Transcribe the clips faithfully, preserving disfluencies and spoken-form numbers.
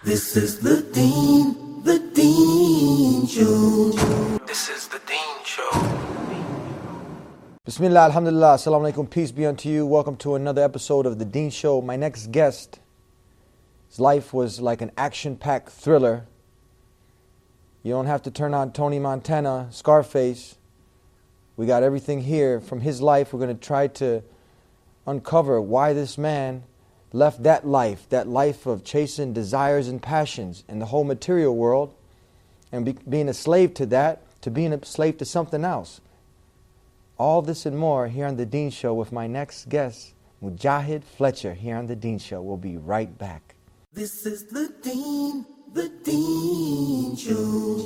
This is the Dean, the Dean Show. This is the Dean Show. Bismillah, alhamdulillah, assalamu alaikum, peace be unto you. Welcome to another episode of the Dean Show. My next guest, his life was like an action-packed thriller. You don't have to turn on Tony Montana, Scarface. We got everything here from his life. We're going to try to uncover why this man left that life, that life of chasing desires and passions in the whole material world, and be, being a slave to that, to being a slave to something else. All this and more here on The Dean Show with my next guest, Mujahid Fletcher, here on The Dean Show. We'll be right back. This is the Dean, the Dean Show.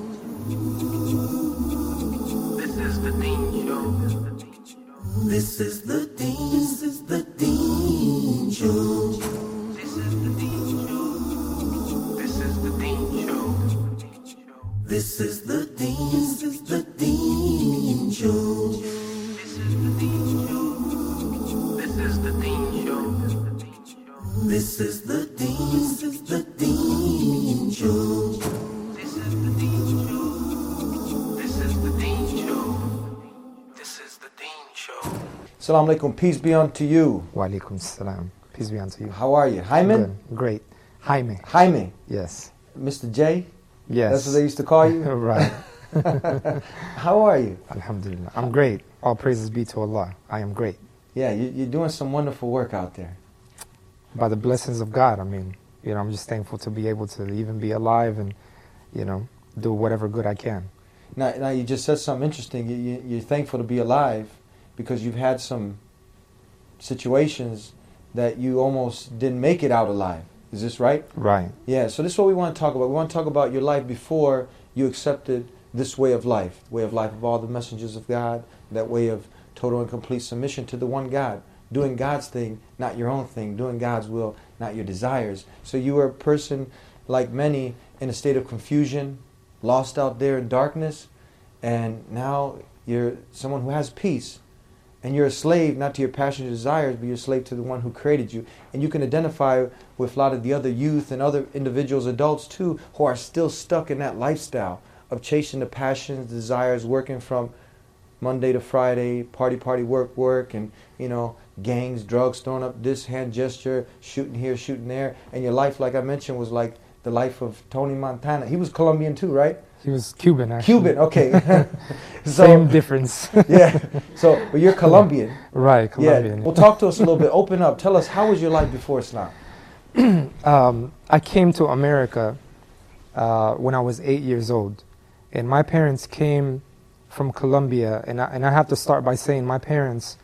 This is the Dean Show. This is the Dean, this is the Dean Show. This is the Dean Show. This is the Dean Show. This is the Dean, this is the Dean Show. This is the Dean Show. This is the Dean Show. This is the Dean, this is the Dean Show. This is the Dean Show. This is the Dean Show. This is the Dean Show. Assalamu alaikum, peace be unto you. Wa alaikum salam. Peace be unto you. How are you? Hyman? Good. Great. Jaime. Jaime. Yes. Mister J? Yes. That's what they used to call you? Right. How are you? Alhamdulillah. I'm great. All praises be to Allah. I am great. Yeah, you, you're doing some wonderful work out there. By the blessings of God, I mean, you know, I'm just thankful to be able to even be alive and, you know, do whatever good I can. Now, now you just said something interesting. You, you, you're thankful to be alive because you've had some situations that you almost didn't make it out alive. Is this right? Right. Yeah, so this is what we want to talk about. We want to talk about your life before you accepted this way of life, way of life of all the messengers of God, that way of total and complete submission to the one God, doing God's thing, not your own thing, doing God's will, not your desires. So you were a person, like many, in a state of confusion, lost out there in darkness, and now you're someone who has peace. And you're a slave, not to your passions and desires, but you're a slave to the one who created you. And you can identify with a lot of the other youth and other individuals, adults too, who are still stuck in that lifestyle of chasing the passions, desires, working from Monday to Friday, party, party, work, work, and, you know, gangs, drugs, throwing up this hand gesture, shooting here, shooting there. And your life, like I mentioned, was like the life of Tony Montana. He was Colombian too, right? He was Cuban, actually. Cuban, okay. So, same difference. Yeah. So, but you're Colombian. Right, Colombian. Yeah. Well, talk to us a little bit. Open up. Tell us, how was your life before Islam? um, I came to America uh, when I was eight years old. And my parents came from Colombia. And I, and I have to start by saying my parents,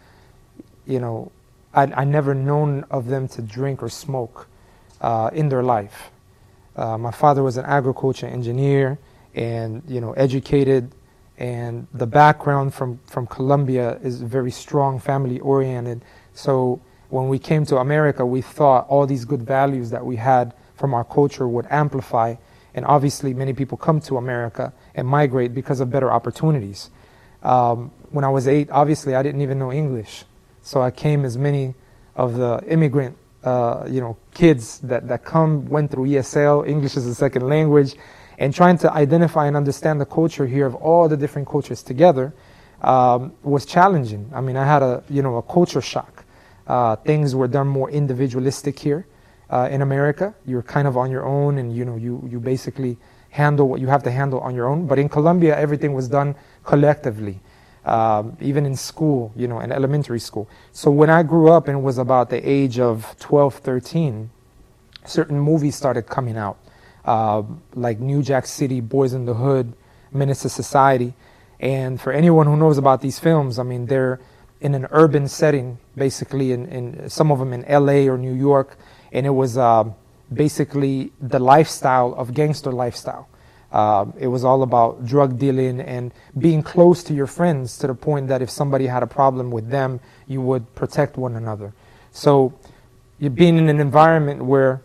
you know, I, I never known of them to drink or smoke uh, in their life. Uh, my father was an agriculture engineer and, you know, educated. And the background from, from Colombia is very strong, family-oriented. So when we came to America, we thought all these good values that we had from our culture would amplify. And obviously, many people come to America and migrate because of better opportunities. Um, when I was eight, obviously, I didn't even know English. So I came as many of the immigrant, uh, you know, kids that, that come, went through E S L, English as a second language, and trying to identify and understand the culture here of all the different cultures together um, was challenging. I mean, I had a, you know, a culture shock. Uh, things were done more individualistic here uh, in America. You're kind of on your own, and you know, you you basically handle what you have to handle on your own. But in Colombia, everything was done collectively, um, even in school, you know, in elementary school. So when I grew up and was about the age of twelve, thirteen, certain movies started coming out. Uh, like New Jack City, Boys in the Hood, Menace to Society. And for anyone who knows about these films, I mean, they're in an urban setting, basically, in, in some of them in L A or New York. And it was uh, basically the lifestyle of gangster lifestyle. Uh, it was all about drug dealing and being close to your friends to the point that if somebody had a problem with them, you would protect one another. So you're being in an environment where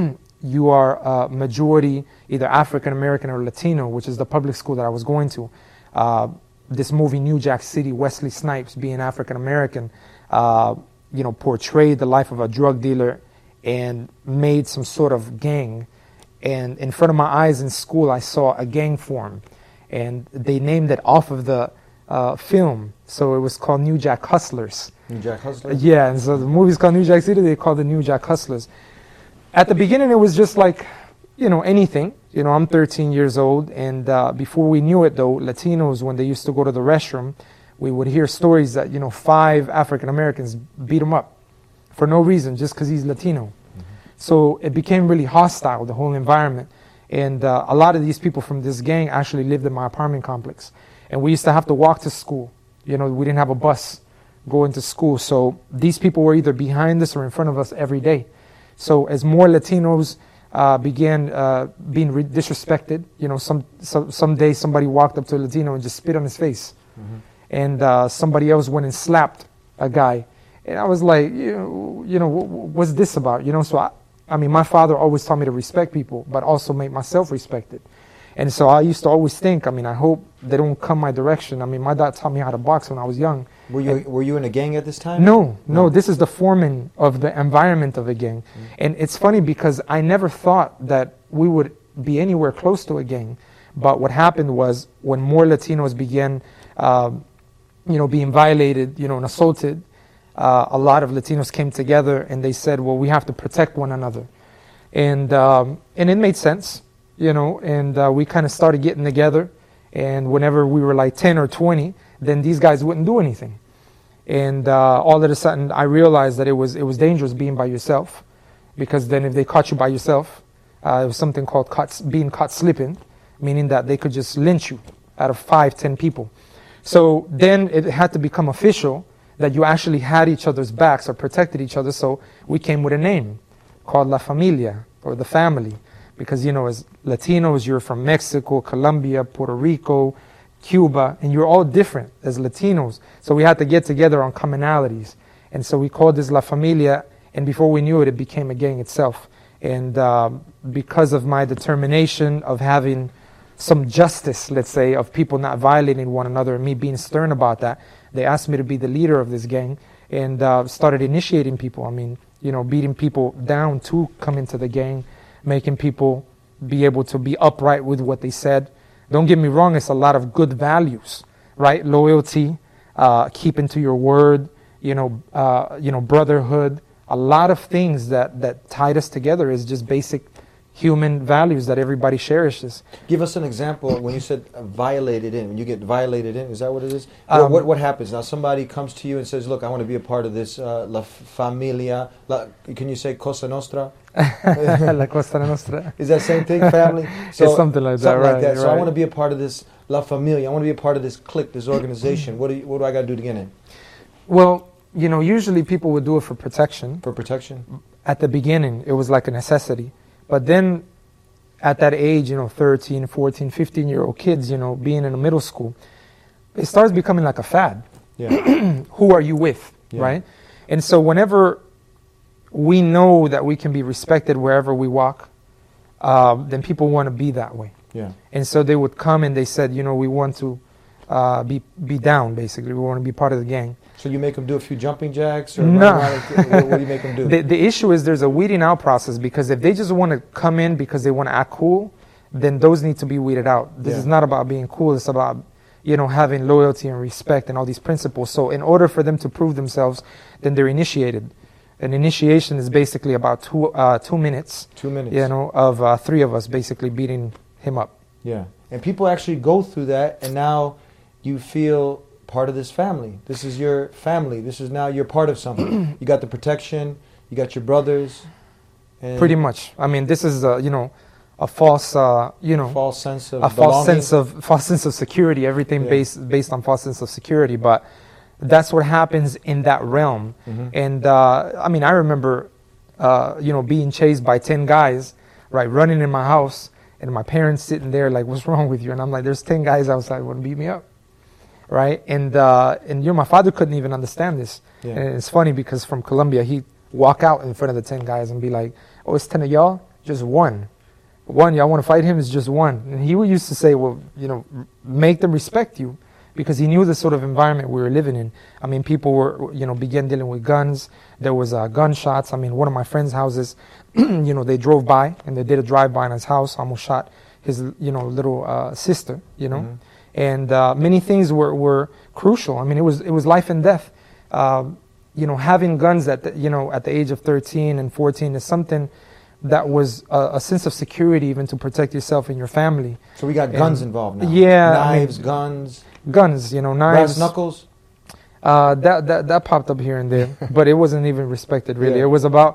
you are a majority either African American or Latino, which is the public school that I was going to. Uh, this movie, New Jack City, Wesley Snipes being African American, uh, you know, portrayed the life of a drug dealer and made some sort of gang And in front of my eyes in school, I saw a gang form. And they named it off of the uh, film. So it was called New Jack Hustlers. New Jack Hustlers? Yeah, and so the movie's called New Jack City. They called it New Jack Hustlers. At the beginning, it was just like, you know, anything. You know, I'm thirteen years old. And uh, before we knew it, though, Latinos, when they used to go to the restroom, we would hear stories that, you know, five African Americans beat him up for no reason, just because he's Latino. Mm-hmm. So it became really hostile, the whole environment. And uh, a lot of these people from this gang actually lived in my apartment complex. And we used to have to walk to school. You know, we didn't have a bus going to school. So these people were either behind us or in front of us every day. So as more Latinos uh, began uh, being re- disrespected, you know, some, some someday somebody walked up to a Latino and just spit on his face. Mm-hmm. And uh, somebody else went and slapped a guy. And I was like, you know, you know what's this about? You know, so I, I mean, my father always taught me to respect people, but also make myself respected. And so I used to always think, I mean, I hope they don't come my direction. I mean, my dad taught me how to box when I was young. Were you were you in a gang at this time? No, no, no. This is the forming of the environment of a gang. Mm-hmm. And it's funny because I never thought that we would be anywhere close to a gang. But what happened was when more Latinos began, uh, you know, being violated, you know, and assaulted, uh, a lot of Latinos came together and they said, well, we have to protect one another. And, um, and it made sense. You know, and uh, we kind of started getting together, and whenever we were like ten or twenty, then these guys wouldn't do anything. And uh, all of a sudden, I realized that it was it was dangerous being by yourself, because then if they caught you by yourself, uh, it was something called caught, being caught slipping, meaning that they could just lynch you out of five, ten people. So then it had to become official that you actually had each other's backs or protected each other. So we came with a name called La Familia, or the family. Because, you know, as Latinos, you're from Mexico, Colombia, Puerto Rico, Cuba, and you're all different as Latinos. So we had to get together on commonalities. And so we called this La Familia, and before we knew it, it became a gang itself. And uh, because of my determination of having some justice, let's say, of people not violating one another, and me being stern about that, they asked me to be the leader of this gang, and uh, started initiating people. I mean, you know, beating people down to come into the gang, making people be able to be upright with what they said. Don't get me wrong, it's a lot of good values, right? Loyalty, uh, keeping to your word, you know, uh, you know, brotherhood. A lot of things that, that tied us together is just basic human values that everybody cherishes. Give us an example when you said uh, violated in. When you get violated in, is that what it is? Um, what, what what happens now? Somebody comes to you and says, "Look, I want to be a part of this uh, La Familia." La, can you say Cosa Nostra? La Cosa Nostra. Is that the same thing, family? So, it's something like that, something right? Like that. So right. I want to be a part of this La Familia. I want to be a part of this clique, this organization. what do you, what do I got to do to get in? Well, you know, usually people would do it for protection. For protection? At the beginning, it was like a necessity. But then at that age, you know, thirteen, fourteen, fifteen-year-old kids, you know, being in a middle school, it starts becoming like a fad. Yeah. Who are you with, yeah. right? And so whenever we know that we can be respected wherever we walk, um, then people want to be that way. Yeah. And so they would come and they said, you know, we want to uh, be be down, basically. We want to be part of the gang. So you make them do a few jumping jacks? Or No. what, what do you make them do? The, the issue is there's a weeding out process, because if they just want to come in because they want to act cool, then those need to be weeded out. This yeah. is not about being cool. It's about, you know, having loyalty and respect and all these principles. So in order for them to prove themselves, then they're initiated. An initiation is basically about two uh, two minutes. Two minutes. You know, of uh, three of us basically beating him up. Yeah. And people actually go through that, and now you feel part of this family. This is your family. This is now you're part of something. You got the protection. You got your brothers. And Pretty much. I mean, this is, uh, you know, a false, uh, you know, false sense of a belonging. false sense of false sense of security. Everything Yeah. based based on false sense of security. But that's what happens in that realm. Mm-hmm. And uh, I mean, I remember, uh, you know, being chased by ten guys, right, running in my house, and my parents sitting there like, "What's wrong with you?" And I'm like, "There's ten guys outside want to beat me up." Right, and uh, and you know, my father couldn't even understand this. Yeah. And it's funny because from Colombia, he'd walk out in front of the ten guys and be like, "Oh, it's ten of y'all, just one, one. Y'all want to fight him? It's just one." And he used to say, "Well, you know, make them respect you, because he knew the sort of environment we were living in. I mean, people were, you know, began dealing with guns. There was uh, gunshots. I mean, one of my friend's houses, you know, they drove by and they did a drive-by in his house, almost shot his, you know, little uh, sister, you know. Mm-hmm. And uh, many things were, were crucial. I mean, it was it was life and death. Uh, you know, having guns at the, you know, at the age of thirteen and fourteen is something that was a, a sense of security, even to protect yourself and your family. So we got and guns involved now. Yeah, knives, I mean, guns, guns. You know, knives. brass knuckles. Uh, that that that popped up here and there, but it wasn't even respected really. Yeah. It was about,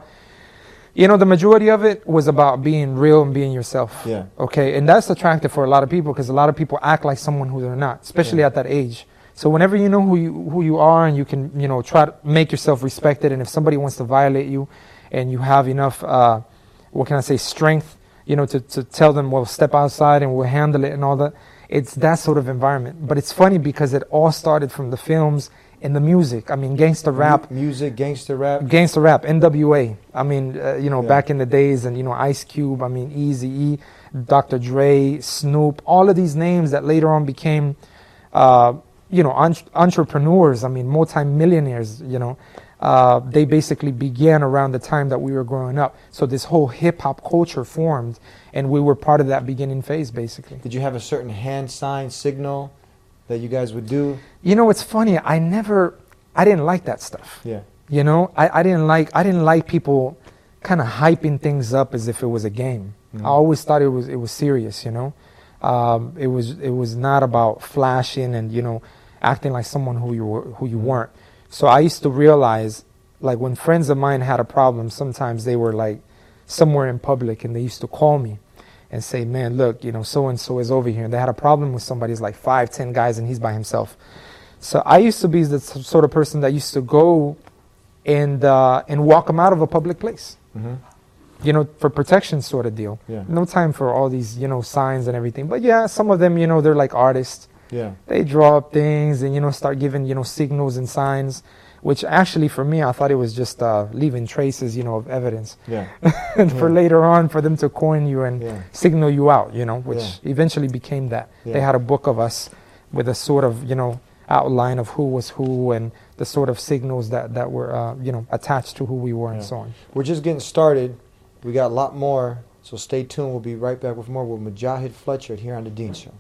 you know, the majority of it was about being real and being yourself. Yeah. Okay, and that's attractive for a lot of people because a lot of people act like someone who they're not, especially Yeah. at that age. So whenever you know who you who you are and you can, you know, try to make yourself respected, and if somebody wants to violate you, and you have enough, uh, what can I say, strength, you know, to to tell them, well, step outside and we'll handle it and all that. It's that sort of environment. But it's funny because it all started from the films and the music. I mean, gangster rap. M- music, gangster rap. Gangster rap, N W A. I mean, uh, you know, Yeah. back in the days, and, you know, Ice Cube, I mean, Eazy-E, Doctor Dre, Snoop, all of these names that later on became, uh, you know, un- entrepreneurs, I mean, multi-millionaires, you know, uh, they basically began around the time that we were growing up. So this whole hip-hop culture formed, and we were part of that beginning phase, basically. Did you have a certain hand sign signal that you guys would do? You know, it's funny, I never, I didn't like that stuff. Yeah. You know, I, I didn't like I didn't like people kind of hyping things up as if it was a game. Mm-hmm. I always thought it was it was serious. You know, um, it was it was not about flashing and, you know, acting like someone who you were, who you weren't. So I used to realize, like, when friends of mine had a problem, sometimes they were like somewhere in public and they used to call me and say, "Man, look, you know, so and so is over here." And they had a problem with somebody. It's like five, ten guys, and he's by himself. So I used to be the sort of person that used to go and uh, and walk them out of a public place, Mm-hmm. you know, for protection sort of deal. Yeah. No time for all these, you know, signs and everything. But yeah, some of them, you know, they're like artists. Yeah. They draw up things and, you know, start giving, you know, signals and signs, which actually for me, I thought it was just uh, leaving traces, you know, of evidence. Yeah. And for Yeah. later on, for them to coin you and Yeah. signal you out, you know, which Yeah. eventually became that. Yeah. They had a book of us with a sort of, you know, outline of who was who and the sort of signals that, that were, uh, you know, attached to who we were and Yeah. so on. We're just getting started. We got a lot more, so stay tuned. We'll be right back with more with Mujahid Fletcher here on The Dean Show.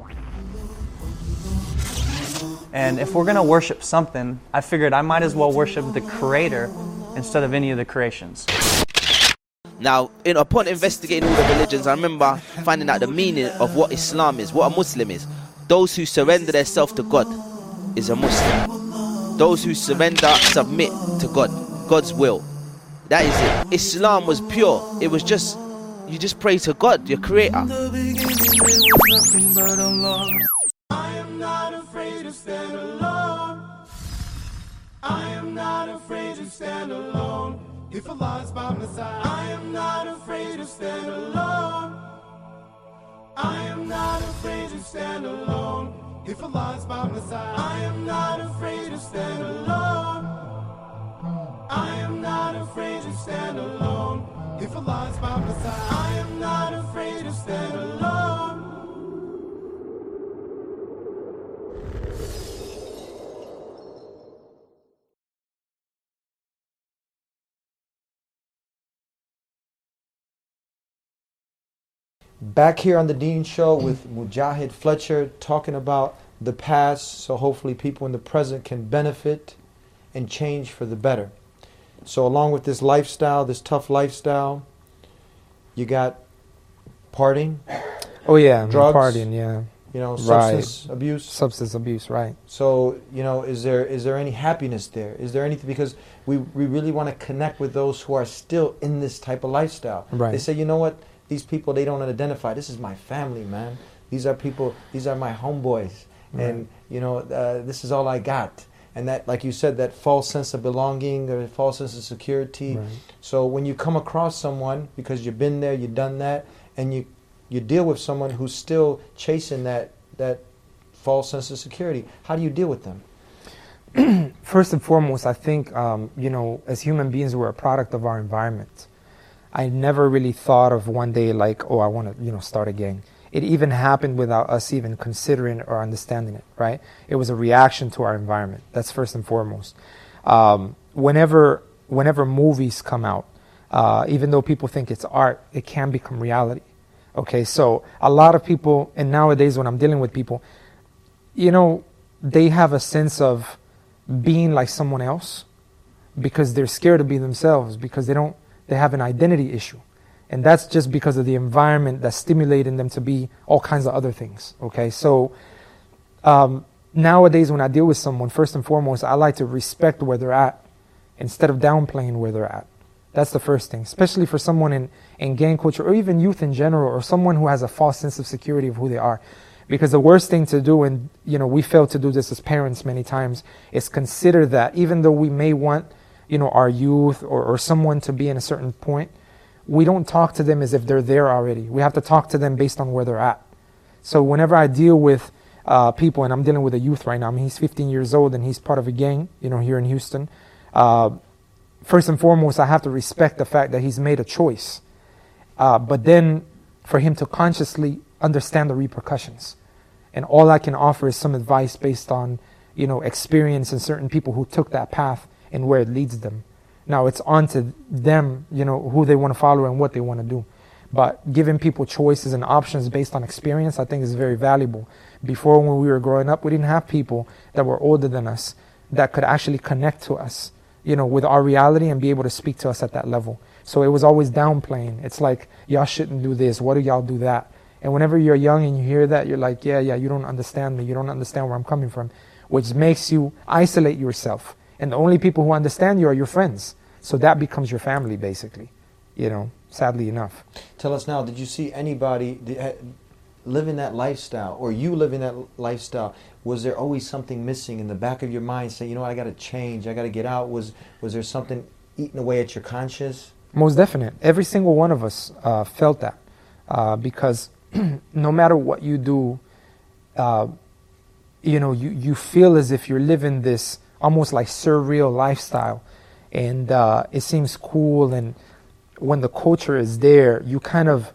And if we're going to worship something, I figured I might as well worship the Creator instead of any of the creations. Now, in, upon investigating all the religions, I remember finding out the meaning of what Islam is, what a Muslim is. Those who surrender themselves to God is a Muslim. Those who surrender, submit to God, God's will. That is it. Islam was pure. It was just, you just pray to God, your Creator. I am not afraid to stand alone. I am not afraid to stand alone. If Allah is by my side, I am not afraid to stand alone. I am not afraid to stand alone. If Allah is by my side, I am not afraid to stand alone. I am not afraid to stand alone. If Allah is by my side, I am not afraid to stand alone. Back here on The Dean Show with Mujahid Fletcher, talking about the past, so hopefully people in the present can benefit and change for the better. So along with this lifestyle, this tough lifestyle, you got partying, Oh yeah, I mean, Drugs. partying, yeah. you know, Right. substance abuse. Substance abuse, right. So, you know, is there is there any happiness there? Is there anything, because we, we really want to connect with those who are still in this type of lifestyle. Right. They say, you know what, these people, they don't identify. This is my family, man. These are people, these are my homeboys. And, Right. you know, uh, this is all I got. And that, like you said, that false sense of belonging or false sense of security. Right. So when you come across someone, because you've been there, you've done that, and you you deal with someone who's still chasing that that false sense of security, how do you deal with them? First and foremost, I think, um, you know, as human beings, we're a product of our environment. I never really thought of one day like, oh, I want to, you know, start a gang. it even happened without us even considering or understanding it, right? It was a reaction to our environment. That's first and foremost. Um, whenever whenever movies come out, uh, even though people think it's art, it can become reality. Okay, so a lot of people, and nowadays when I'm dealing with people, you know, they have a sense of being like someone else because they're scared to be themselves, because they don't, they have an identity issue. And that's just because of the environment that's stimulating them to be all kinds of other things. Okay, so um, nowadays when I deal with someone, first and foremost, I like to respect where they're at instead of downplaying where they're at. That's the first thing, especially for someone in, in gang culture or even youth in general, or someone who has a false sense of security of who they are. Because the worst thing to do, and you know, we fail to do this as parents many times, is consider that even though we may want, you know, our youth or, or someone to be in a certain point, we don't talk to them as if they're there already. We have to talk to them based on where they're at. So whenever I deal with uh, people, and I'm dealing with a youth right now, I mean, he's fifteen years old and he's part of a gang, you know, here in Houston. Uh, First and foremost, I have to respect the fact that he's made a choice. Uh, but then for him to consciously understand the repercussions. And all I can offer is some advice based on, you know, experience and certain people who took that path and where it leads them. Now it's on to them, you know, who they want to follow and what they want to do. But giving people choices and options based on experience, I think is very valuable. Before, when we were growing up, we didn't have people that were older than us that could actually connect to us, you know, with our reality and be able to speak to us at that level. So it was always downplaying. It's like, y'all shouldn't do this. What do y'all do that? And whenever you're young and you hear that, you're like, yeah, yeah, you don't understand me. You don't understand where I'm coming from, which makes you isolate yourself. And the only people who understand you are your friends. So that becomes your family, basically, you know, sadly enough. Tell us now, did you see anybody living that lifestyle, or you living that lifestyle? Was there always something missing in the back of your mind saying, you know what, I got to change, I got to get out? Was was there something eating away at your conscience? Most definite. Every single one of us uh, felt that uh, because no matter what you do, uh, you know, you, you feel as if you're living this almost like surreal lifestyle, and uh, it seems cool, and when the culture is there, you kind of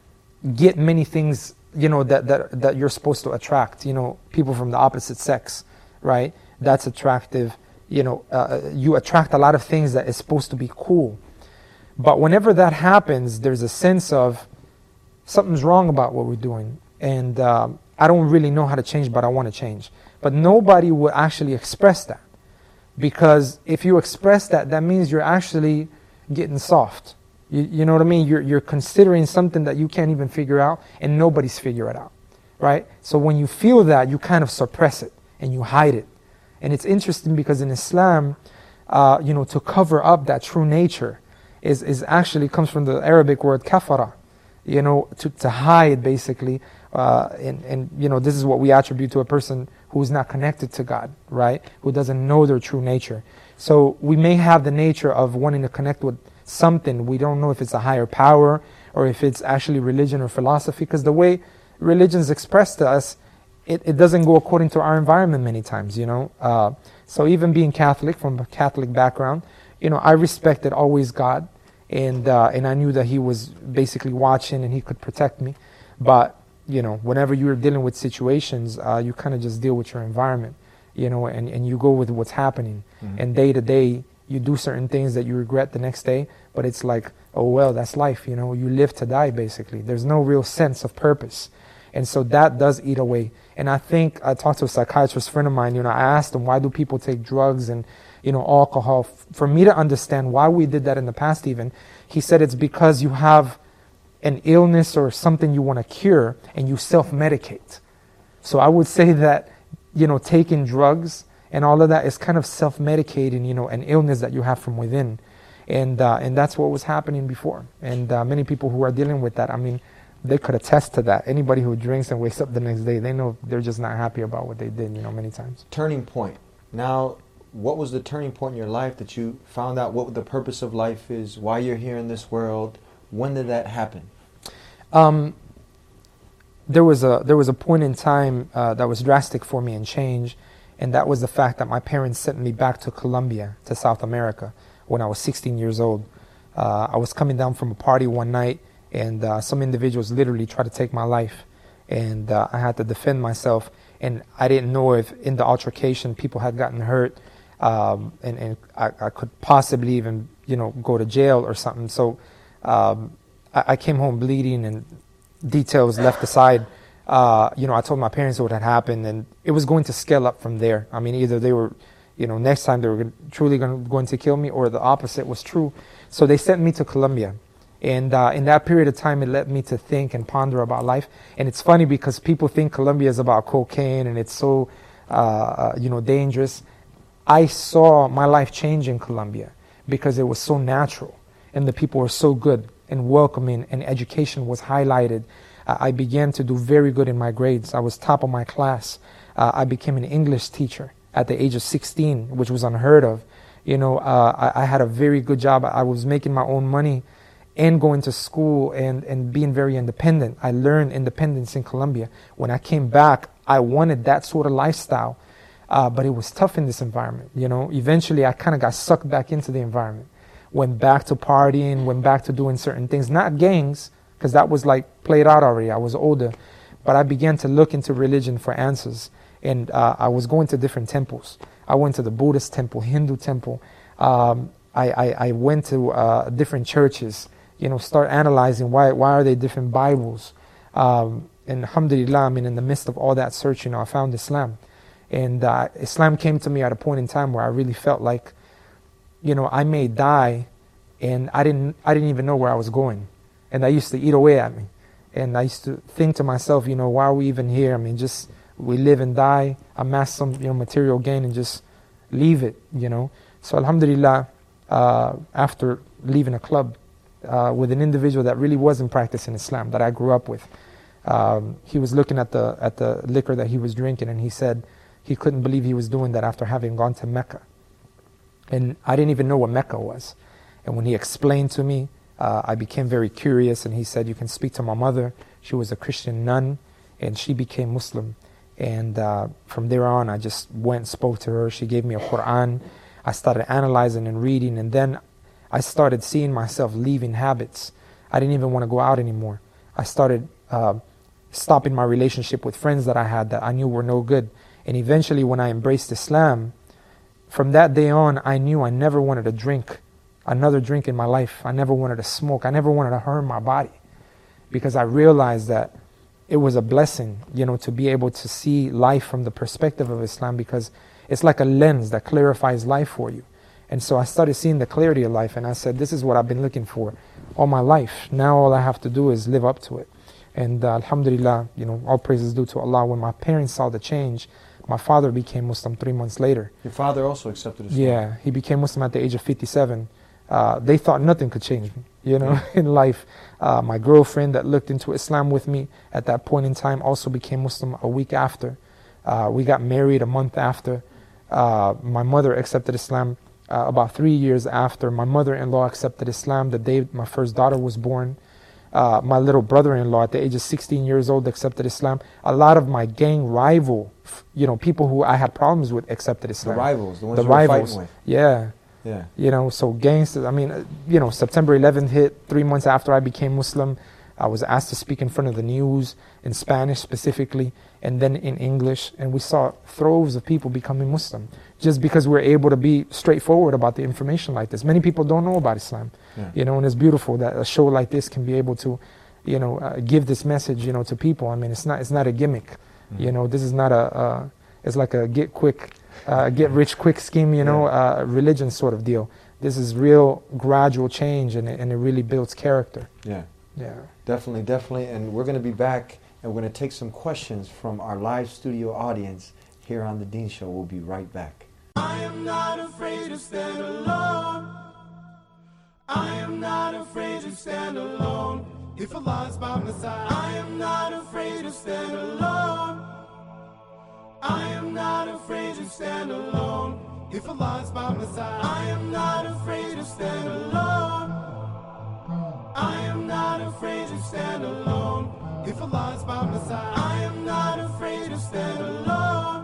get many things, you know, that, that that you're supposed to attract, you know, people from the opposite sex, right? That's attractive. You know, uh, you attract a lot of things that is supposed to be cool. But whenever that happens, there's a sense of something's wrong about what we're doing. And um, I don't really know how to change, but I want to change. But nobody will actually express that. Because if you express that, that means you're actually getting soft. You, you know what I mean? You're, you're considering something that you can't even figure out, and nobody's figure it out, right? So when you feel that, you kind of suppress it and you hide it. And it's interesting because in Islam, uh, you know, to cover up that true nature is, is actually comes from the Arabic word kafara, you know, to, to hide basically. Uh, and, and, you know, this is what we attribute to a person who is not connected to God, right? Who doesn't know their true nature. So we may have the nature of wanting to connect with something. We don't know if it's a higher power or if it's actually religion or philosophy, because the way religion's expressed to us, it, it doesn't go according to our environment many times, you know. Uh, so even being Catholic, from a Catholic background, you know, I respected always God, and uh, and I knew that He was basically watching and He could protect me. But, you know, whenever you're dealing with situations, uh, you kind of just deal with your environment, you know, and, and you go with what's happening. Mm-hmm. And day to day, you do certain things that you regret the next day, but it's like, oh well, that's life, you know, you live to die basically. There's no real sense of purpose. And so that does eat away. And I think, I talked to a psychiatrist friend of mine, you know, I asked him, why do people take drugs and, you know, alcohol? For me to understand why we did that in the past even, he said it's because you have an illness or something you want to cure and you self-medicate. So I would say that, you know, taking drugs and all of that is kind of self-medicating, you know, an illness that you have from within. And uh, and that's what was happening before. And uh, many people who are dealing with that, I mean, they could attest to that. Anybody who drinks and wakes up the next day, they know they're just not happy about what they did, you know, many times. Turning point. Now, what was the turning point in your life that you found out what the purpose of life is, why you're here in this world? When did that happen? Um, there was a there was a point in time uh, that was drastic for me and change, and that was the fact that my parents sent me back to Colombia, to South America, when I was sixteen years old. Uh, I was coming down from a party one night, and uh, some individuals literally tried to take my life. and uh, I had to defend myself. And I didn't know if in the altercation people had gotten hurt, um, and, and I, I could possibly even, you know, go to jail or something. So um, I, I came home bleeding, and details left aside. Uh, you know, I told my parents what had happened, and it was going to scale up from there. I mean, either they were, you know, next time they were truly going, going to kill me, or the opposite was true. So they sent me to Colombia. And uh, in that period of time, it led me to think and ponder about life. And it's funny because people think Colombia is about cocaine and it's so, uh, you know, dangerous. I saw my life change in Colombia because it was so natural, and the people were so good and welcoming, and education was highlighted. Uh, I began to do very good in my grades. I was top of my class. Uh, I became an English teacher at the age of sixteen, which was unheard of. You know, uh, I, I had a very good job. I was making my own money and going to school and, and being very independent. I learned independence in Colombia. When I came back, I wanted that sort of lifestyle, uh, but it was tough in this environment. You know, eventually I kind of got sucked back into the environment. Went back to partying, went back to doing certain things, not gangs, because that was like played out already. I was older, but I began to look into religion for answers. And uh, I was going to different temples. I went to the Buddhist temple, Hindu temple. Um, I, I, I went to uh, different churches. You know, start analyzing why why are they different Bibles. Um, and alhamdulillah, I mean, in the midst of all that search, you know, I found Islam. And uh, Islam came to me at a point in time where I really felt like, you know, I may die, and I didn't I didn't even know where I was going. And that used to eat away at me. And I used to think to myself, you know, why are we even here? I mean, just we live and die, amass some, you know, material gain and just leave it, you know. So alhamdulillah, uh, after leaving a club, Uh, with an individual that really wasn't practicing Islam, that I grew up with. Um, he was looking at the at the liquor that he was drinking, and he said he couldn't believe he was doing that after having gone to Mecca. And I didn't even know what Mecca was. And when he explained to me, uh, I became very curious, and he said, you can speak to my mother. She was a Christian nun, and she became Muslim. And uh, from there on, I just went and spoke to her. She gave me a Quran. I started analyzing and reading, and then I started seeing myself leaving habits. I didn't even want to go out anymore. I started uh, stopping my relationship with friends that I had that I knew were no good. And eventually when I embraced Islam, from that day on, I knew I never wanted to drink another drink in my life. I never wanted to smoke. I never wanted to harm my body, because I realized that it was a blessing, you know, to be able to see life from the perspective of Islam, because it's like a lens that clarifies life for you. And so I started seeing the clarity of life, and I said, this is what I've been looking for all my life. Now all I have to do is live up to it. And uh, alhamdulillah, you know, all praises due to Allah. When my parents saw the change, my father became Muslim three months later. Your father also accepted Islam? Yeah, he became Muslim at the age of fifty-seven. Uh, they thought nothing could change me, you know, in life. Uh, my girlfriend that looked into Islam with me at that point in time also became Muslim a week after. Uh, we got married a month after. Uh, my mother accepted Islam Uh, about three years after. My mother-in-law accepted Islam the day my first daughter was born. Uh, my little brother-in-law at the age of sixteen years old accepted Islam. A lot of my gang rival, you know, people who I had problems with accepted Islam. The rivals, the ones the you were rivals. fighting with. Yeah. Yeah. You know, so gangsters, I mean, uh, you know, September eleventh hit three months after I became Muslim. I was asked to speak in front of the news in Spanish specifically, and then in English, and we saw throves of people becoming Muslim just because we're able to be straightforward about the information like this. Many people don't know about Islam, Yeah. you know, and it's beautiful that a show like this can be able to, you know, uh, give this message, you know, to people. I mean, it's not it's not a gimmick, Mhm. you know. This is not a uh, it's like a get quick, uh, get rich quick scheme, you know, uh, religion sort of deal. This is real gradual change, and it, and it really builds character. Yeah. Yeah. Definitely, definitely. And we're going to be back, and we're going to take some questions from our live studio audience here on The Dean Show. We'll be right back. I am not afraid to stand alone. I am not afraid to stand alone. If Allah's by my side, I am not afraid to stand alone. I am not afraid to stand alone. If Allah's by my side, I am not afraid to stand alone. I am not afraid to stand alone. If Allah's by my side, I am not afraid to stand alone.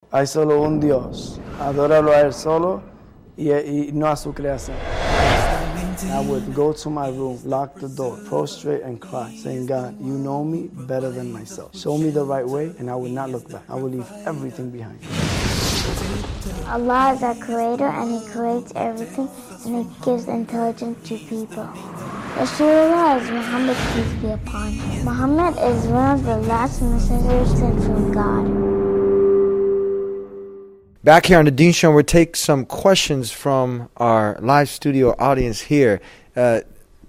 Hay solo un Dios. Adóralo a Él solo y, y no a su creación. I would go to my room, lock the door, prostrate and cry, saying, God, you know me better than myself. Show me the right way and I will not look back. I will leave everything behind. Allah is our creator and He creates everything and He gives intelligence to people. Rasulullah is Muhammad, peace be upon him. Muhammad is one of the last messengers sent from God. Back here on the Dean Show, we'll take some questions from our live studio audience here. Uh,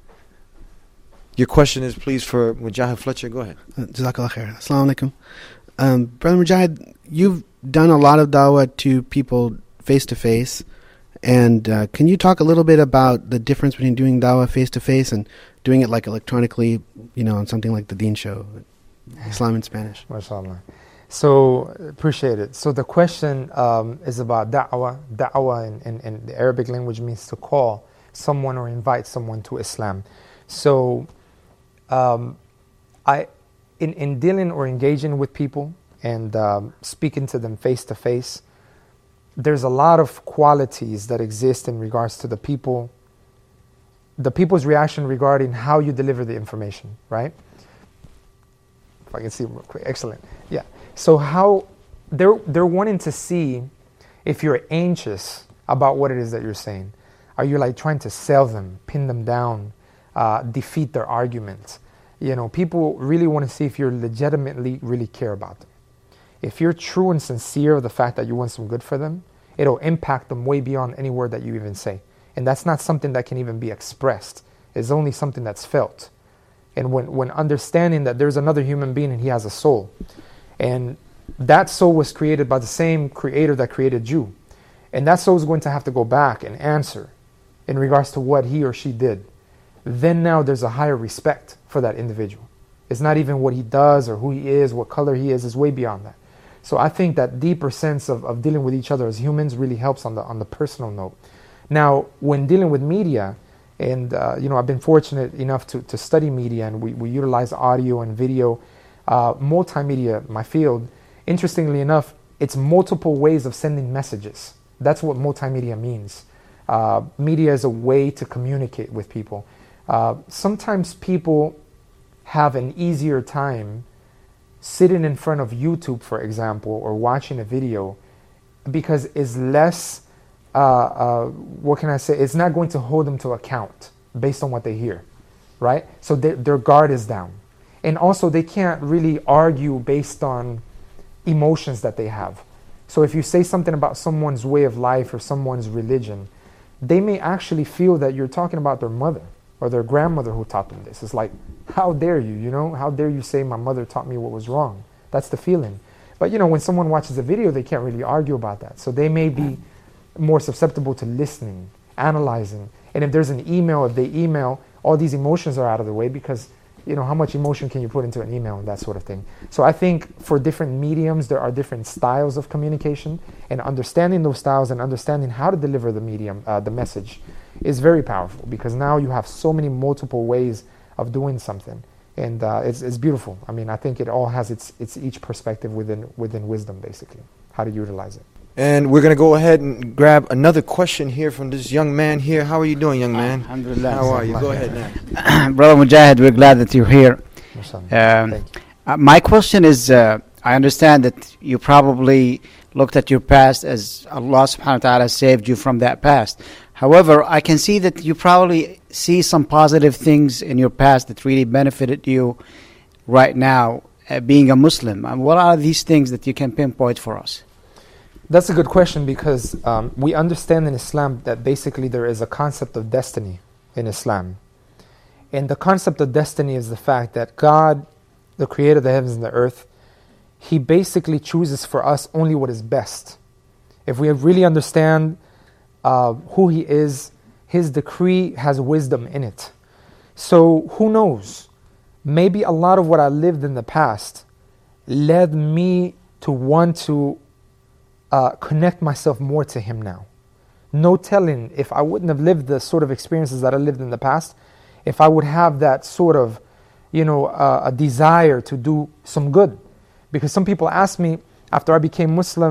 your question is, please, for Mujahid Fletcher. Go ahead. Jazakallah khair. Assalamu alaikum. Um, Brother Mujahid, you've done a lot of dawah to people face-to-face. And uh, can you talk a little bit about the difference between doing dawah face-to-face and doing it like electronically, you know, on something like the Dean Show, Islam in Spanish? MashaAllah. So, appreciate it. So the question um, is about da'wah. Da'wah in, in, in the Arabic language means to call someone or invite someone to Islam. So, um, I, in, in dealing or engaging with people and um, speaking to them face to face, there's a lot of qualities that exist in regards to the people, the people's reaction regarding how you deliver the information, right? If I can see real quick. Excellent. Yeah. So how they're they're wanting to see if you're anxious about what it is that you're saying. Are you like trying to sell them, pin them down, uh, defeat their arguments? You know, people really want to see if you're legitimately really care about them. If you're true and sincere of the fact that you want some good for them, it'll impact them way beyond any word that you even say. And that's not something that can even be expressed. It's only something that's felt. And when, when understanding that there's another human being and he has a soul, and that soul was created by the same creator that created you, and that soul is going to have to go back and answer in regards to what he or she did, then now there's a higher respect for that individual. It's not even what he does or who he is, what color he is, it's way beyond that. So I think that deeper sense of, of dealing with each other as humans really helps on the on the personal note. Now, when dealing with media, and uh, you know, I've been fortunate enough to, to study media, and we, we utilize audio and video, uh, multimedia, my field. Interestingly enough, it's multiple ways of sending messages. That's what multimedia means. Uh, media is a way to communicate with people. Uh, sometimes people have an easier time sitting in front of YouTube, for example, or watching a video, because it's less, uh, uh, what can I say, it's not going to hold them to account based on what they hear, right? So they, their guard is down. And also they can't really argue based on emotions that they have. So if you say something about someone's way of life or someone's religion, they may actually feel that you're talking about their mother or their grandmother who taught them this. It's like, how dare you, you know? How dare you say my mother taught me what was wrong? That's the feeling. But, you know, when someone watches a video, they can't really argue about that. So they may be more susceptible to listening, analyzing. And if there's an email, if they email, all these emotions are out of the way because, you know, how much emotion can you put into an email and that sort of thing. So I think for different mediums, there are different styles of communication, and understanding those styles and understanding how to deliver the medium, uh, the message, is very powerful, because now you have so many multiple ways of doing something, and uh, it's it's beautiful. I mean, I think it all has its its each perspective within within wisdom, basically, how to utilize it. And we're going to go ahead and grab another question here from this young man here. How are you doing, young man? Alhamdulillah. How are you? Go ahead now. Brother Mujahid, we're glad that you're here. Um, uh, my question is, uh, I understand that you probably looked at your past as Allah subhanahu wa ta'ala saved you from that past. However, I can see that you probably see some positive things in your past that really benefited you right now, uh, being a Muslim. And what are these things that you can pinpoint for us? That's a good question, because um, we understand in Islam that basically there is a concept of destiny in Islam. And the concept of destiny is the fact that God, the creator of the heavens and the earth, He basically chooses for us only what is best. If we really understand uh, who He is, His decree has wisdom in it. So who knows? Maybe a lot of what I lived in the past led me to want to Uh, connect myself more to Him now. No telling if I wouldn't have lived the sort of experiences that I lived in the past, if I would have that sort of, you know, uh, a desire to do some good. Because some people ask me after I became Muslim,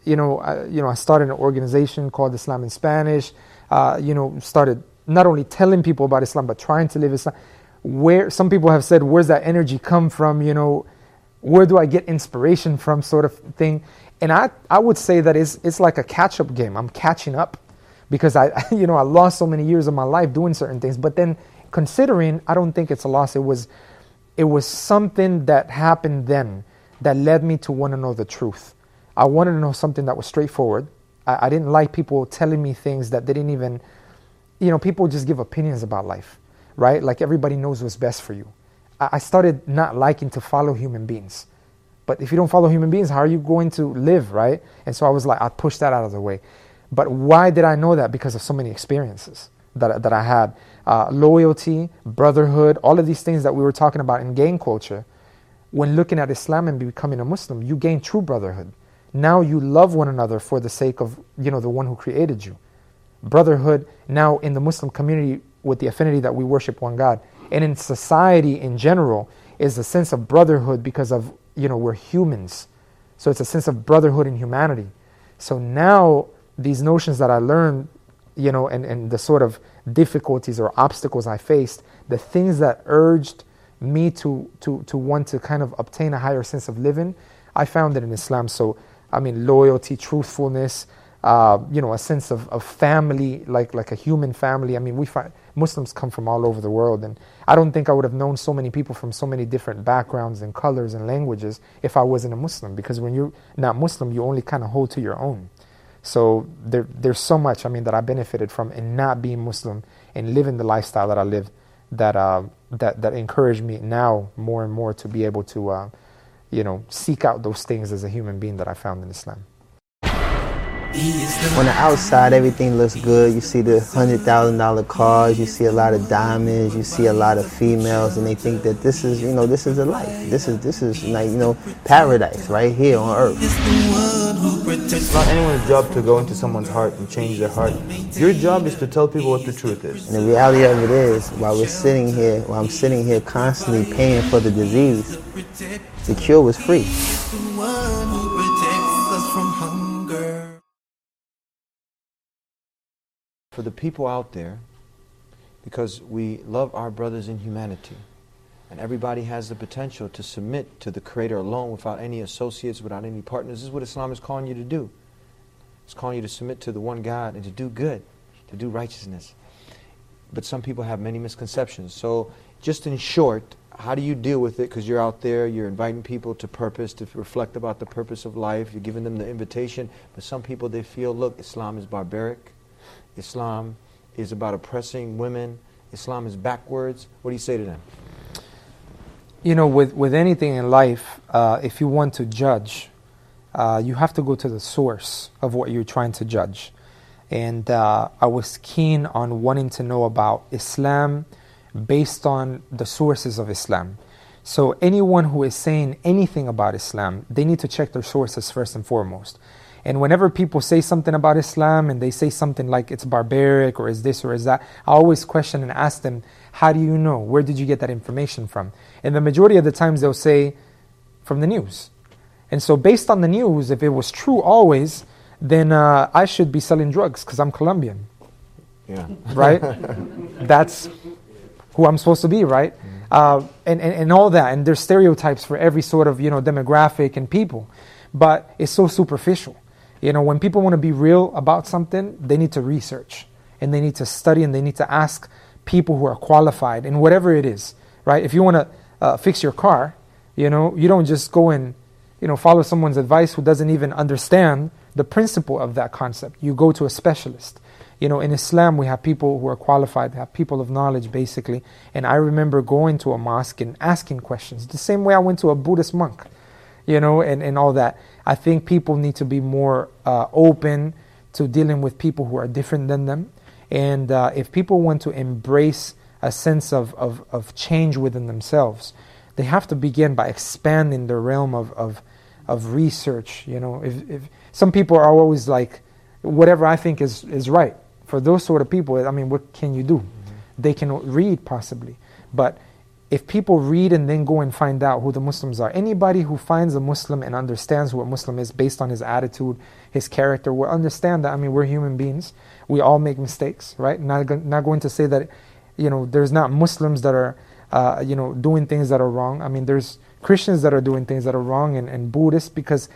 you know, I, you know, I started an organization called Islam in Spanish. Uh, you know, started not only telling people about Islam, but trying to live Islam. Where some people have said, where's that energy come from? You know, where do I get inspiration from, sort of thing. And I, I would say that it's, it's like a catch-up game. I'm catching up because I, you know, I lost so many years of my life doing certain things. But then considering, I don't think it's a loss. It was, it was something that happened then that led me to want to know the truth. I wanted to know something that was straightforward. I, I didn't like people telling me things that they didn't even, you know, people just give opinions about life, right? Like everybody knows what's best for you. I, I started not liking to follow human beings. But if you don't follow human beings, how are you going to live, right? And so I was like, I pushed that out of the way. But why did I know that? Because of so many experiences that, that I had. Uh, loyalty, brotherhood, all of these things that we were talking about in gang culture. When looking at Islam and becoming a Muslim, you gain true brotherhood. Now you love one another for the sake of, you know, the one who created you. Brotherhood now in the Muslim community with the affinity that we worship one God. And in society in general is a sense of brotherhood because of, you know, we're humans. So it's a sense of brotherhood in humanity. So now these notions that I learned, you know, and, and the sort of difficulties or obstacles I faced, the things that urged me to, to, to want to kind of obtain a higher sense of living, I found it in Islam. So, I mean, loyalty, truthfulness, uh, you know, a sense of, of family, like, like a human family. I mean, we find Muslims come from all over the world, and I don't think I would have known so many people from so many different backgrounds and colors and languages if I wasn't a Muslim, because when you're not Muslim, you only kind of hold to your own. So there, there's so much, I mean, that I benefited from in not being Muslim and living the lifestyle that I lived that uh, that that encouraged me now more and more to be able to, uh, you know, seek out those things as a human being that I found in Islam. On the outside, everything looks good. You see the hundred thousand dollar cars. You see a lot of diamonds. You see a lot of females, and they think that this is, you know, this is a life. This is this is like, you know, paradise right here on earth. It's not anyone's job to go into someone's heart and change their heart. Your job is to tell people what the truth is. And the reality of it is, while we're sitting here, while I'm sitting here constantly paying for the disease, the cure was free. For the people out there, because we love our brothers in humanity, and everybody has the potential to submit to the Creator alone without any associates, without any partners. This is what Islam is calling you to do. It's calling you to submit to the one God and to do good, to do righteousness. But some people have many misconceptions. So just in short, how do you deal with it? Because you're out there, you're inviting people to purpose, to reflect about the purpose of life. You're giving them the invitation. But some people, they feel, look, Islam is barbaric. Islam is about oppressing women. Islam is backwards. What do you say to them? You know, with, with anything in life, uh, if you want to judge, uh, you have to go to the source of what you're trying to judge. And uh, I was keen on wanting to know about Islam based on the sources of Islam. So anyone who is saying anything about Islam, they need to check their sources first and foremost. And whenever people say something about Islam and they say something like it's barbaric or is this or is that, I always question and ask them, how do you know? Where did you get that information from? And the majority of the times they'll say, from the news. And so based on the news, if it was true always, then uh, I should be selling drugs because I'm Colombian. Yeah. Right? That's who I'm supposed to be, right? Mm-hmm. Uh, and, and, and all that. And there's stereotypes for every sort of, you know, demographic and people. But it's so superficial. You know, when people want to be real about something, they need to research and they need to study and they need to ask people who are qualified in whatever it is, right? If you want to uh, fix your car, you know, you don't just go and, you know, follow someone's advice who doesn't even understand the principle of that concept. You go to a specialist. You know, in Islam, we have people who are qualified, have people of knowledge, basically. And I remember going to a mosque and asking questions, the same way I went to a Buddhist monk, you know, and, and all that. I think people need to be more uh, open to dealing with people who are different than them. And uh, if people want to embrace a sense of, of, of change within themselves, they have to begin by expanding their realm of, of, of research. You know, if, if some people are always like, whatever I think is, is right. For those sort of people, I mean, what can you do? Mm-hmm. They can read possibly. But if people read and then go and find out who the Muslims are, anybody who finds a Muslim and understands who a Muslim is based on his attitude, his character, will understand that, I mean, we're human beings. We all make mistakes, right? Not, go- not going to say that, you know, there's not Muslims that are, uh, you know, doing things that are wrong. I mean, there's Christians that are doing things that are wrong, and, and Buddhists, because,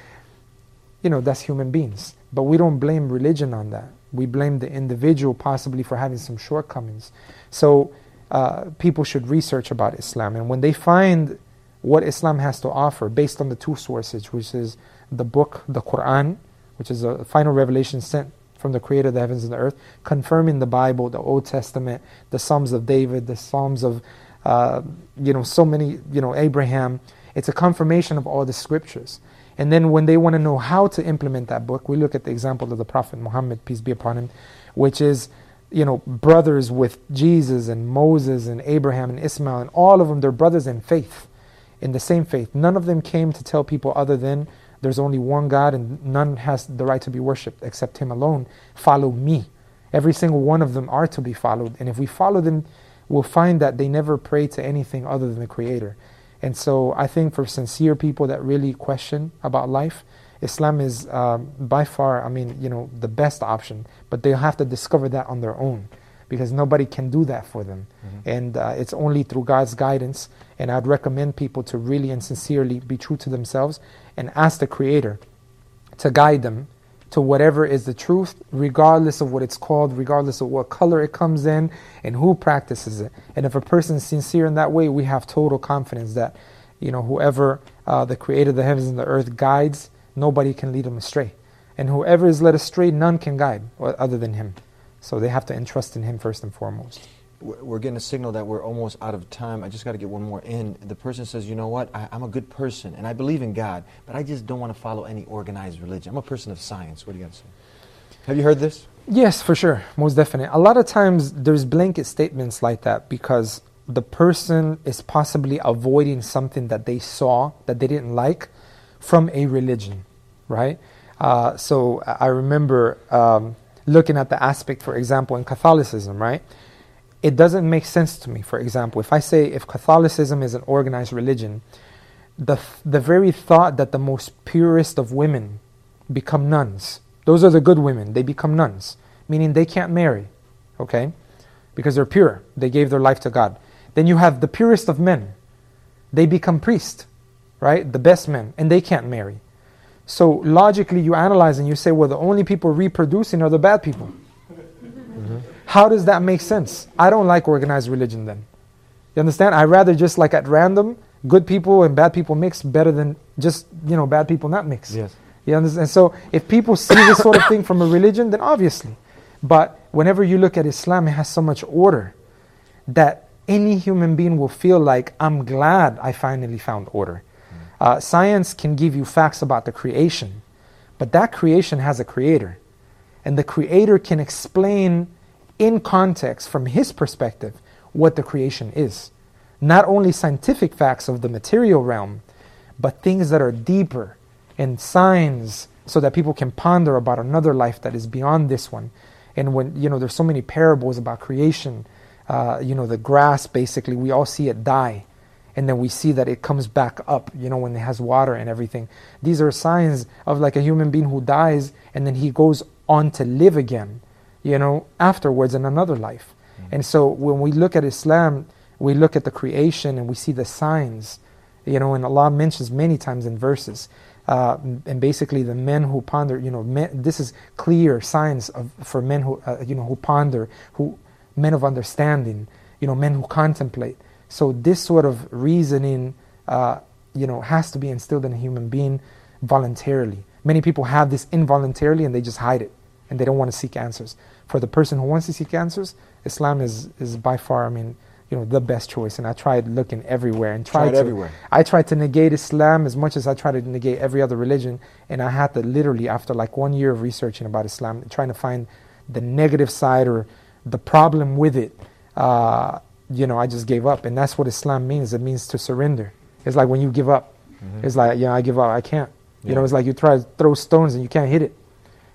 you know, that's human beings. But we don't blame religion on that. We blame the individual possibly for having some shortcomings. So uh, people should research about Islam. And when they find what Islam has to offer based on the two sources, which is the book, the Quran, which is a final revelation sent from the Creator of the heavens and the earth, confirming the Bible, the Old Testament, the Psalms of David, the Psalms of, uh, you know, so many, you know, Abraham. It's a confirmation of all the scriptures. And then when they want to know how to implement that book, we look at the example of the Prophet Muhammad, peace be upon him, which is, you know, brothers with Jesus and Moses and Abraham and Ismail, and all of them, they're brothers in faith, in the same faith. None of them came to tell people other than there's only one God and none has the right to be worshipped except Him alone. Follow me. Every single one of them are to be followed. And if we follow them, we'll find that they never pray to anything other than the Creator. And so I think for sincere people that really question about life, Islam is um, by far, I mean, you know, the best option. But they'll have to discover that on their own, because nobody can do that for them. Mm-hmm. And uh, it's only through God's guidance. And I'd recommend people to really and sincerely be true to themselves and ask the Creator to guide them to whatever is the truth, regardless of what it's called, regardless of what color it comes in, and who practices it. And if a person is sincere in that way, we have total confidence that, you know, whoever uh, the Creator of the heavens and the earth guides, nobody can lead them astray. And whoever is led astray, none can guide other than Him. So they have to entrust in Him first and foremost. We're getting a signal that we're almost out of time. I just got to get one more in. The person says, you know what, I, I'm a good person and I believe in God, but I just don't want to follow any organized religion. I'm a person of science. What do you got to say? Have you heard this? Yes, for sure. Most definitely. A lot of times there's blanket statements like that because the person is possibly avoiding something that they saw that they didn't like from a religion, right? Uh, so I remember um, looking at the aspect, for example, in Catholicism, right? It doesn't make sense to me, for example, if I say if Catholicism is an organized religion, the the very thought that the most purest of women become nuns, those are the good women, they become nuns, meaning they can't marry, okay? Because they're pure, they gave their life to God. Then you have the purest of men, they become priests, right? The best men, and they can't marry. So logically you analyze and you say, well, the only people reproducing are the bad people. Mm-hmm. How does that make sense? I don't like organized religion then. You understand? I'd rather just like at random, good people and bad people mix better than just, you know, bad people not mix. Yes. You understand? So if people see this sort of thing from a religion, then obviously. But whenever you look at Islam, it has so much order that any human being will feel like, I'm glad I finally found order. Uh, science can give you facts about the creation, but that creation has a creator. And the Creator can explain in context, from His perspective, what the creation is. Not only scientific facts of the material realm, but things that are deeper and signs so that people can ponder about another life that is beyond this one. And when, you know, there's so many parables about creation, uh, you know, the grass, basically, we all see it die. And then we see that it comes back up, you know, when it has water and everything. These are signs of like a human being who dies and then he goes on to live again, you know, afterwards in another life. Mm-hmm. And so when we look at Islam, we look at the creation and we see the signs, you know, and Allah mentions many times in verses. Uh, and basically the men who ponder, you know, men, this is clear signs of, for men who, uh, you know, who ponder, who men of understanding, you know, men who contemplate. So this sort of reasoning, uh, you know, has to be instilled in a human being voluntarily. Many people have this involuntarily and they just hide it and they don't want to seek answers. For the person who wants to seek answers, Islam is, is by far, I mean, you know, the best choice. And I tried looking everywhere and tried, tried to, everywhere. I tried to negate Islam as much as I tried to negate every other religion. And I had to literally, after like one year of researching about Islam, trying to find the negative side or the problem with it, uh, you know, I just gave up. And that's what Islam means. It means to surrender. It's like when you give up. Mm-hmm. It's like, yeah, I give up. I can't. You yeah. know, it's like you try to throw stones and you can't hit it.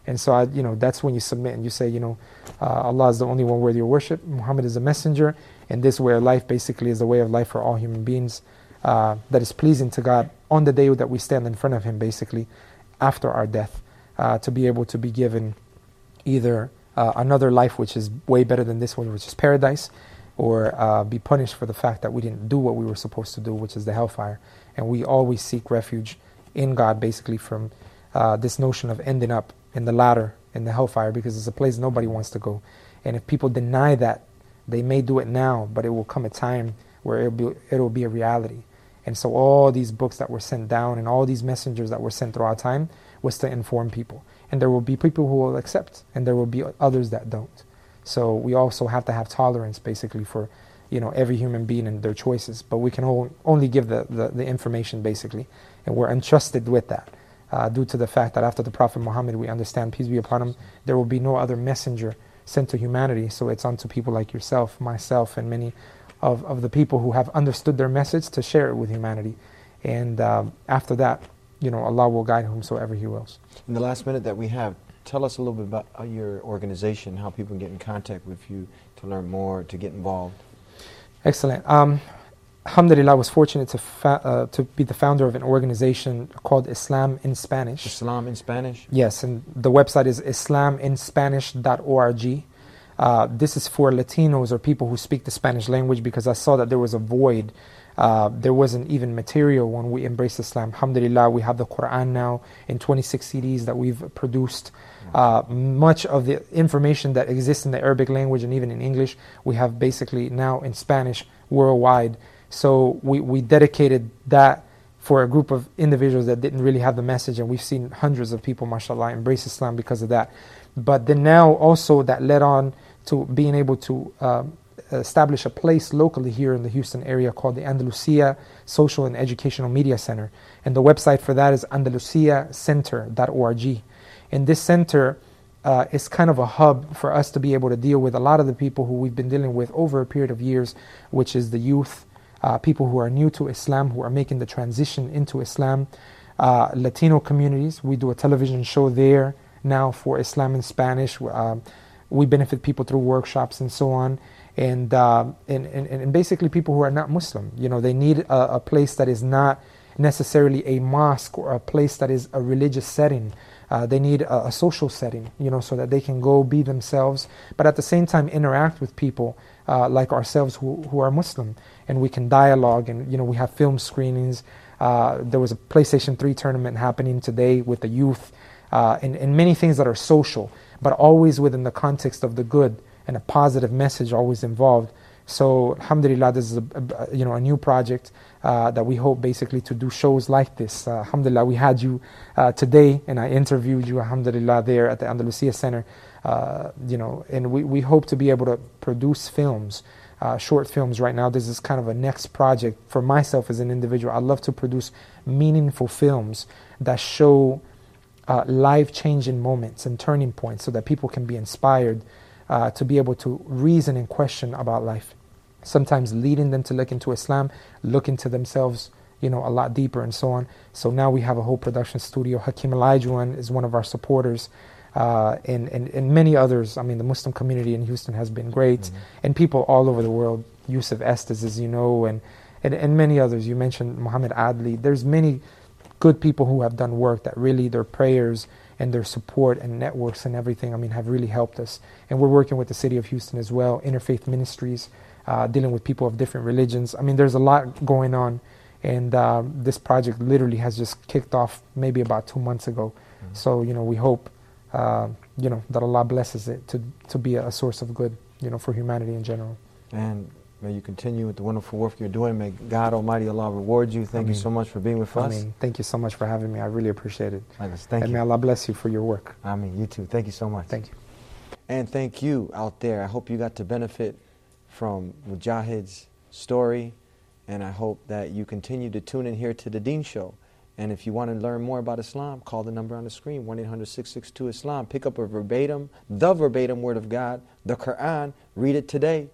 And so, I, you know, that's when you submit and you say, you know, uh, Allah is the only one worthy of worship. Muhammad is a messenger, and this way of life basically is the way of life for all human beings uh, that is pleasing to God on the day that we stand in front of Him, basically after our death, uh, to be able to be given either uh, another life which is way better than this one, which is paradise, or uh, be punished for the fact that we didn't do what we were supposed to do, which is the hellfire. And we always seek refuge in God, basically, from uh, this notion of ending up in the latter, in the hellfire, because it's a place nobody wants to go. And if people deny that, they may do it now, but it will come a time where it'll be, it'll be a reality. And so all these books that were sent down and all these messengers that were sent throughout time was to inform people. And there will be people who will accept, and there will be others that don't. So we also have to have tolerance, basically, for, you know, every human being and their choices. But we can all, only give the, the, the information, basically, and we're entrusted with that. Uh, due to the fact that after the Prophet Muhammad, we understand, peace be upon him, there will be no other messenger sent to humanity. So it's unto people like yourself, myself, and many of, of the people who have understood their message to share it with humanity. And uh, after that, you know, Allah will guide whomsoever He wills. In the last minute that we have, tell us a little bit about uh, your organization, how people can get in contact with you to learn more, to get involved. Excellent. Um, Alhamdulillah, I was fortunate to fa- uh, to be the founder of an organization called Islam in Spanish. Islam in Spanish? Yes, and the website is islam in spanish dot org. Uh, this is for Latinos or people who speak the Spanish language, because I saw that there was a void. Uh, there wasn't even material when we embraced Islam. Alhamdulillah, we have the Quran now in twenty-six C Ds that we've produced. Uh, much of the information that exists in the Arabic language and even in English, we have basically now in Spanish worldwide. So we, we dedicated that for a group of individuals that didn't really have the message, and we've seen hundreds of people, mashallah, embrace Islam because of that. But then now also that led on to being able to um, establish a place locally here in the Houston area called the Andalusia Social and Educational Media Center. And the website for that is andalusia center dot org. And this center uh, is kind of a hub for us to be able to deal with a lot of the people who we've been dealing with over a period of years, which is the youth, uh, people who are new to Islam, who are making the transition into Islam, uh, Latino communities. We do a television show there now for Islam in Spanish. Um, we benefit people through workshops and so on. And, uh, and, and, and basically people who are not Muslim. You know, they need a, a place that is not necessarily a mosque or a place that is a religious setting. Uh, they need a, a social setting, you know, so that they can go be themselves, but at the same time interact with people uh, like ourselves who, who are Muslim. And we can dialogue, and, you know, we have film screenings. Uh, there was a PlayStation three tournament happening today with the youth, uh, and, and many things that are social, but always within the context of the good and a positive message always involved. So alhamdulillah, this is a, a, you know, a new project uh, that we hope basically to do shows like this. Uh, alhamdulillah, we had you uh, today, and I interviewed you, alhamdulillah, there at the Andalusia Center. Uh, you know, and we, we hope to be able to produce films, uh, short films right now. This is kind of a next project for myself as an individual. I love to produce meaningful films that show uh, life-changing moments and turning points so that people can be inspired Uh, to be able to reason and question about life, sometimes leading them to look into Islam, look into themselves, you know, a lot deeper and so on. So now we have a whole production studio. Hakim Elijahwan is one of our supporters, uh, and, and, and many others. I mean, the Muslim community in Houston has been great, mm-hmm. and people all over the world, Yusuf Estes, as you know, and, and, and many others. You mentioned Muhammad Adli. There's many good people who have done work that really their prayers and their support and networks and everything, I mean, have really helped us. And we're working with the city of Houston as well, Interfaith Ministries, uh, dealing with people of different religions. I mean, there's a lot going on, and uh, this project literally has just kicked off maybe about two months ago. Mm-hmm. So, you know, we hope, uh, you know, that Allah blesses it to, to be a, a source of good, you know, for humanity in general. And may you continue with the wonderful work you're doing. May God Almighty Allah reward you. Thank I mean, you so much for being with us. I mean, thank you so much for having me. I really appreciate it. Thank and you. may Allah bless you for your work. I mean, you too. Thank you so much. Thank you. And thank you out there. I hope you got to benefit from Mujahid's story, and I hope that you continue to tune in here to the Deen Show. And if you want to learn more about Islam, call the number on the screen, one eight hundred six six two Islam. Pick up a verbatim, the verbatim Word of God, the Quran. Read it today.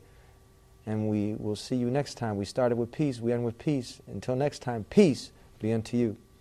And we will see you next time. We started with peace, we end with peace. Until next time, peace be unto you.